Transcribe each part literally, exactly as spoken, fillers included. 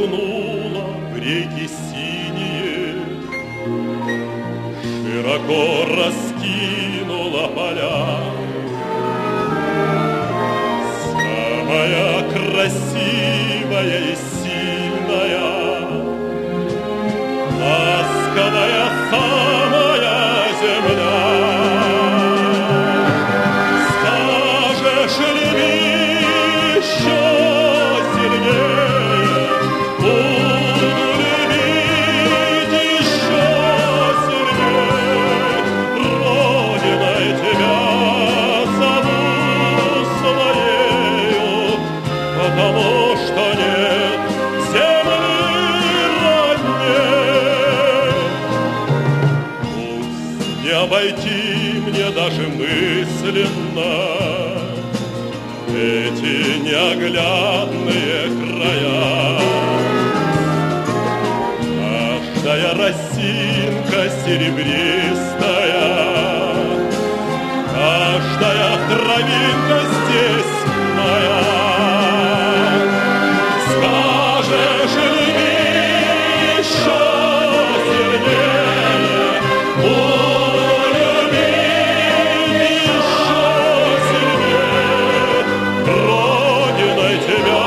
окунула в реки синие, широко раскинула поля. Самая красивая и сильная, ласковая самая земля. Скажешь, люби еще сильнее, буду любить еще сильнее. Родиной тебя зову своею, потому что нет земли родней. Пусть не обойти мне даже мысленно эти неоглядные края. Каждая росинка серебристая, каждая травинка здесь моя. Скажешь, люби еще сильнее, буду любить еще сильнее. Родиной тебя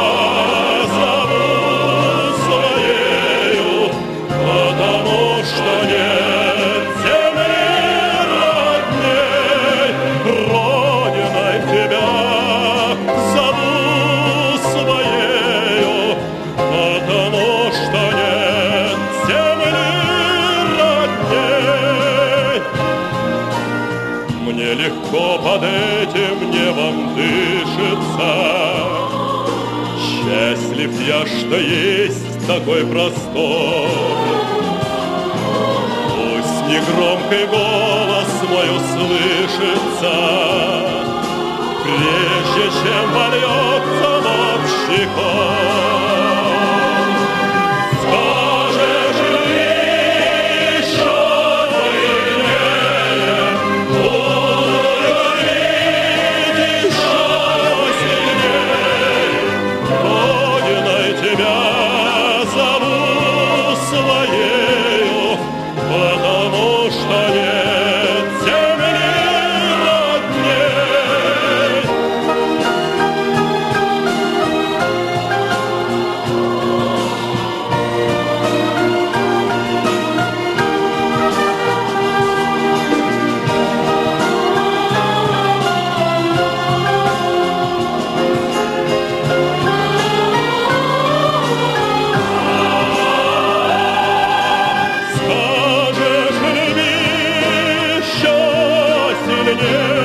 зову своею, потому что нет земли родней. Родиной тебя зову своею, потому что нет земли родней. Мне легко под этим небом дышится, счастлив я, что есть такой простор. Пусть негромкий голос мой услышится, прежде чем вольется в общий хор. Скажешь, люби еще сильнее, буду любить еще сильнее. Родиной тебя зову своею, потому что нет земли родней. Скажешь, люби еще сильнее,